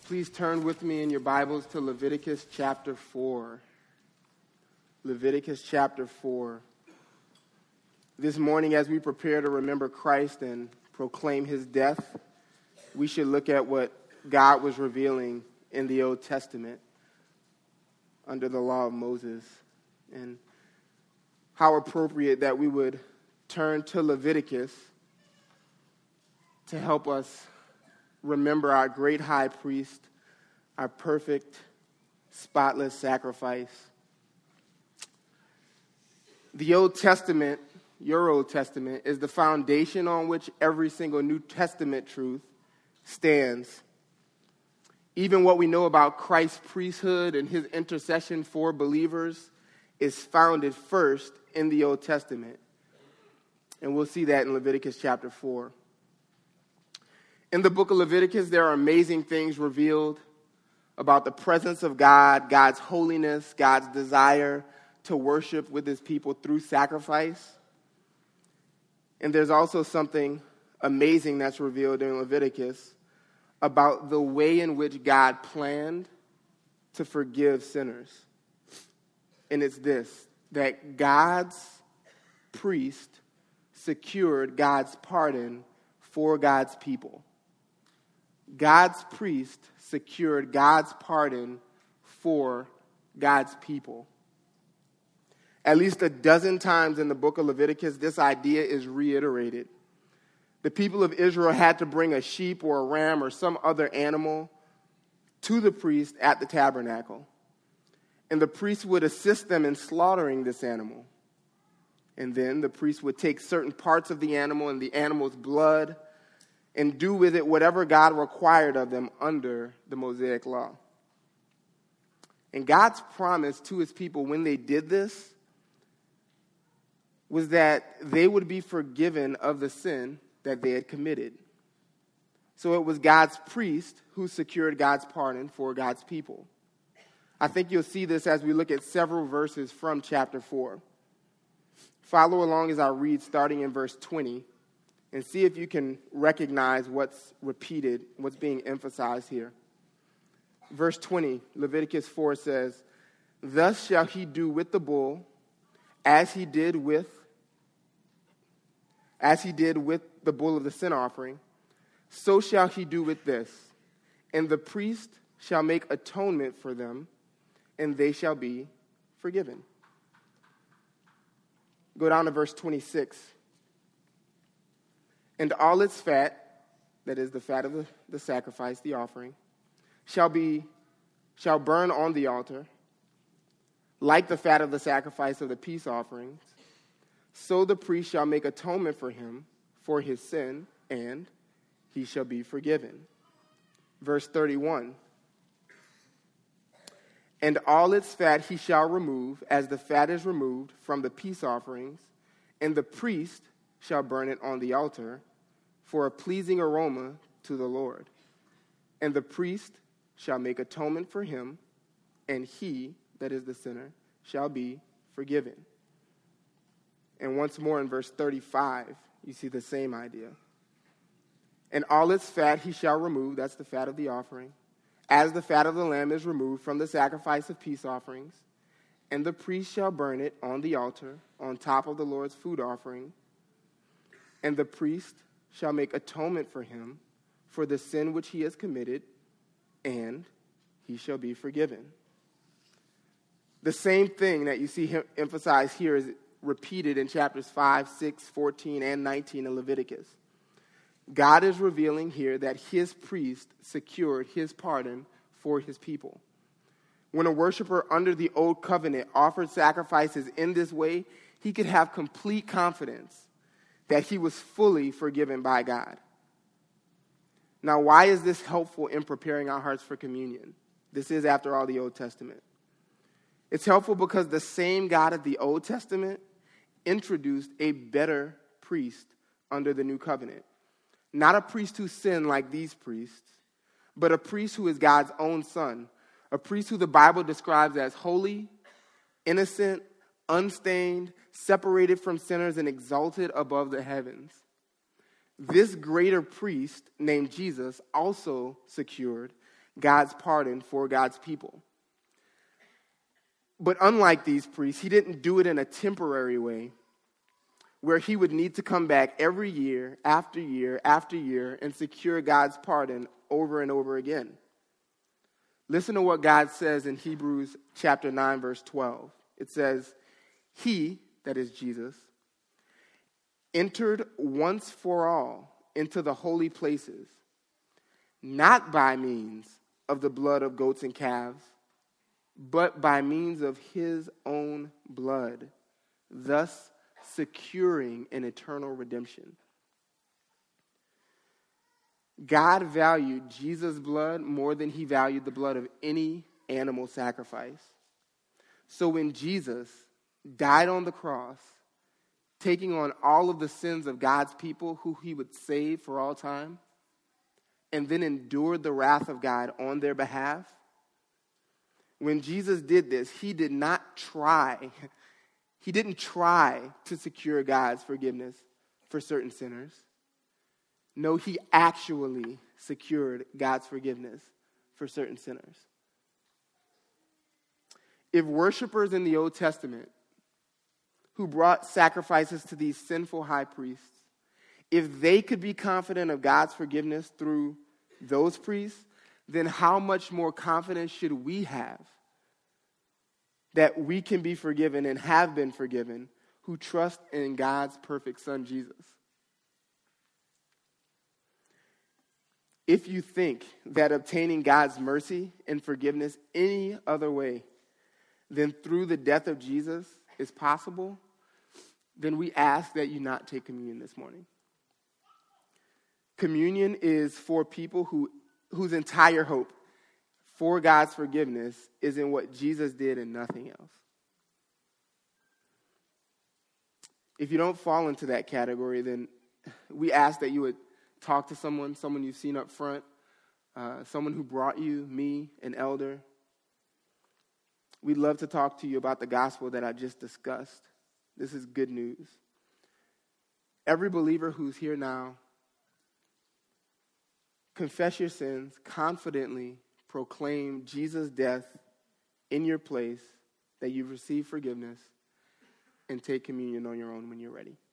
Please turn with me in your Bibles to Leviticus chapter 4. Leviticus chapter 4. This morning, as we prepare to remember Christ and proclaim his death, we should look at what God was revealing in the Old Testament under the law of Moses, and how appropriate that we would turn to Leviticus to help us remember our great high priest, our perfect, spotless sacrifice. The Old Testament, your Old Testament, is the foundation on which every single New Testament truth stands. Even what we know about Christ's priesthood and his intercession for believers is founded first in the Old Testament. And we'll see that in Leviticus chapter 4. In the book of Leviticus, there are amazing things revealed about the presence of God, God's holiness, God's desire to worship with his people through sacrifice. And there's also something amazing that's revealed in Leviticus about the way in which God planned to forgive sinners. And it's this, that God's priest secured God's pardon for God's people. God's priest secured God's pardon for God's people. At least a dozen times in the book of Leviticus, this idea is reiterated. The people of Israel had to bring a sheep or a ram or some other animal to the priest at the tabernacle. And the priest would assist them in slaughtering this animal. And then the priest would take certain parts of the animal and the animal's blood and do with it whatever God required of them under the Mosaic law. And God's promise to his people when they did this was that they would be forgiven of the sin that they had committed. So it was God's priest who secured God's pardon for God's people. I think you'll see this as we look at several verses from chapter 4. Follow along as I read starting in verse 20 and see if you can recognize what's repeated, what's being emphasized here. Verse 20, Leviticus 4 says, "Thus shall he do with the bull as he did with the bull of the sin offering, so shall he do with this. And the priest shall make atonement for them, and they shall be forgiven." Go down to verse 26. "And all its fat," that is the fat of the sacrifice, the offering, shall burn on the altar, like the fat of the sacrifice of the peace offerings. So the priest shall make atonement for him for his sin, and he shall be forgiven. Verse 31. "And all its fat he shall remove, as the fat is removed from the peace offerings, and the priest shall burn it on the altar for a pleasing aroma to the Lord. And the priest shall make atonement for him, and he, that is the sinner, shall be forgiven." And once more in verse 35, you see the same idea. "And all its fat he shall remove," that's the fat of the offering, "as the fat of the lamb is removed from the sacrifice of peace offerings. And the priest shall burn it on the altar, on top of the Lord's food offering. And the priest shall make atonement for him for the sin which he has committed, and he shall be forgiven." The same thing that you see him emphasized here is repeated in chapters 5, 6, 14, and 19 in Leviticus. God is revealing here that his priest secured his pardon for his people. When a worshiper under the old covenant offered sacrifices in this way, he could have complete confidence that he was fully forgiven by God. Now, why is this helpful in preparing our hearts for communion? This is, after all, the Old Testament. It's helpful because the same God of the Old Testament introduced a better priest under the new covenant. Not a priest who sinned like these priests, but a priest who is God's own son. A priest who the Bible describes as holy, innocent, unstained, separated from sinners, and exalted above the heavens. This greater priest named Jesus also secured God's pardon for God's people. But unlike these priests, he didn't do it in a temporary way where he would need to come back every year after year after year and secure God's pardon over and over again. Listen to what God says in Hebrews chapter 9, verse 12. It says, he, that is Jesus, entered once for all into the holy places, not by means of the blood of goats and calves, but by means of his own blood, thus securing an eternal redemption. God valued Jesus' blood more than he valued the blood of any animal sacrifice. So when Jesus died on the cross, taking on all of the sins of God's people who he would save for all time, and then endured the wrath of God on their behalf, when Jesus did this, he didn't try to secure God's forgiveness for certain sinners. No, he actually secured God's forgiveness for certain sinners. If worshipers in the Old Testament who brought sacrifices to these sinful high priests, if they could be confident of God's forgiveness through those priests, then how much more confidence should we have that we can be forgiven and have been forgiven who trust in God's perfect Son, Jesus? If you think that obtaining God's mercy and forgiveness any other way than through the death of Jesus is possible, then we ask that you not take communion this morning. Communion is for people whose entire hope for God's forgiveness is in what Jesus did and nothing else. If you don't fall into that category, then we ask that you would talk to someone you've seen up front, someone who brought you, me, an elder. We'd love to talk to you about the gospel that I just discussed. This is good news. Every believer who's here now, confess your sins, confidently proclaim Jesus' death in your place, that you've received forgiveness, and take communion on your own when you're ready.